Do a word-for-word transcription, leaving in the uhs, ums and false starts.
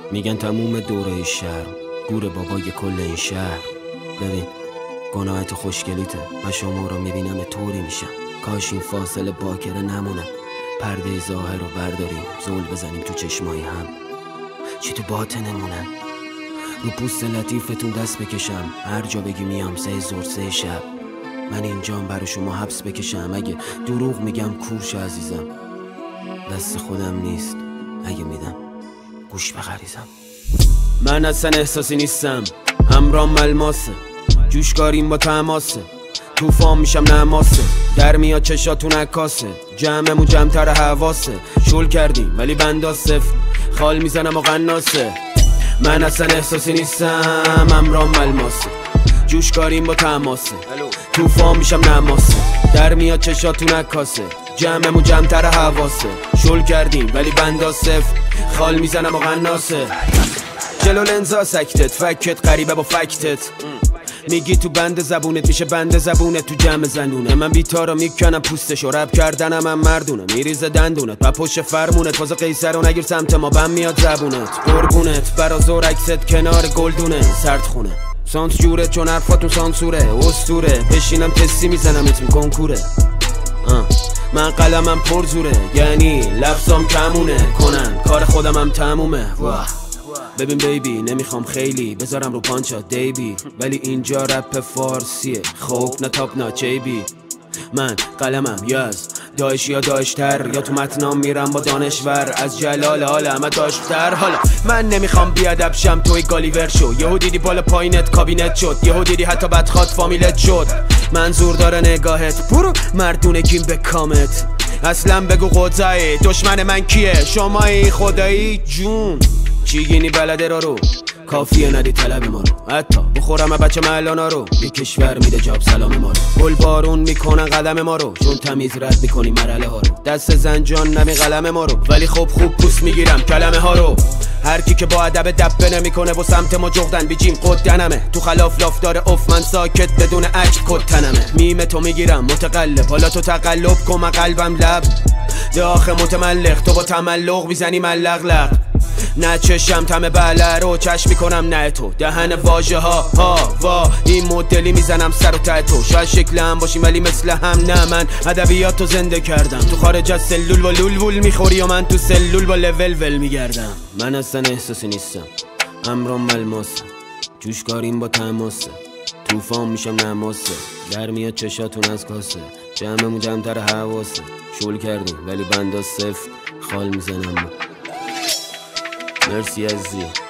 میگن تموم دوره شهر گور بابای کل این شهر. ببین گناهت خوشگلیته، من شما رو میبینم طوری میشم. کاش این فاصله باکره نمونه، پرده ظاهر رو برداریم، زول بزنیم تو چشمای هم، چی تو باطنمونه. رو پوست لطیفتون دست بکشم، هر جا بگی میام، سه زور سه شب. من اینجام برای شما حبس بکشم، اگه دروغ میگم کورش عزیزم. دست خودم نیست، اگه میدم گوش بخریزم. من اصلا احساسی نیستم، همرام ملماسه، جوشکاریم با تماسه، توفان میشم نماسه، در میاد چشاتون عکاسه، جمعمون جمعتر حواسه، شل کردیم ولی بندا صفر، خال میزنم و قناسه. من اصلا احساسی نیستم، همرام ملماسه، جوشکاریم با تماسه، توفان میشم نماسه، در میاد چشاتون عکاسه، جمعمون جمعتر حواسه، شل کردیم ولی بندا صفر، خال میزنم و قناسه. جلو لنزا سکتت، فکت قریبه با فکتت، میگی تو بند زبونت میشه بند زبونت تو جمع زنونه. من بیتارو میکنم پوستشو، رب کردنم هم مردونه، میریزه دندونت و پشت فرمونت، فاز قیصر رو نگیر سمت ما، بم میاد زبونت، قربونت برا زور عکست کنار گلدونه، سرد خونه سانس جوره چون حرفاتون سانسوره، اسطوره بشینم تستی میزنم اتم کنکوره. آه. من قلمم پر زوره، یعنی لفظام کمونه، کنن کار خودم هم تمومه. واه. ببین بیبی نمیخوام خیلی بذارم رو پانچا دیبی، ولی اینجا رپ فارسیه، خوب نه تاپ نه چیبی. من قلمم یاز داعش یا داشتر، یا تو متنام میرم با دانشور، از جلال حال همه داشتر. حالا من نمیخوام بیادب شم، توی گالیور شو، یهو دیدی بالا پایینت کابینت شد، یهو دیدی حتی بدخواد فامیلت شد. منظور داره نگاهت، برو مردونگیم به کامت، اصلا بگو قضایی دشمن من کیه، شمایی خدایی جون چیگینی بلده را رو، کافیه ندی طلب ما رو، حتی بخورم بچه محلانا رو، یه کشور میده جاب سلام ما رو، گل بارون میکنن قدم ما رو، چون تمیز رد میکنی مرحله ها رو، دست زنجان نمی قلم ما رو، ولی خب خوب پوست میگیرم کلمه ها رو. هر کی که با ادب دبه نمیکنه و سمت ما جغدن بیجیم قدنمه، تو خلاف لاف داره اف، من ساکت بدون عجب کتنمه، میم تو میگیرم متقلب، حالا تو تقلب کن من قلبم لب داخل متملق، تو با تملق میزنی من لغلق، نه چشم تم بله رو چشم میکنم نه تو، دهن واژه ها ها وا این مدلی میزنم سر و ته تو، شاید شکل هم باشیم ولی مثل هم نه، من ادبیات تو زنده کردم، تو خارج از سلول با لول وول میخوری و من تو سلول با لول ول میگردم. من اصلا احساسی نیستم، امرام ملماسه، جوشکاریم با تماسه، توفان میشم نماسه، در میاد چشاتون از کاسه، جمعمون جمعتر حواسه، شل کردیم ولی بندا صفر، خال میزنم. مرسی عزیزی.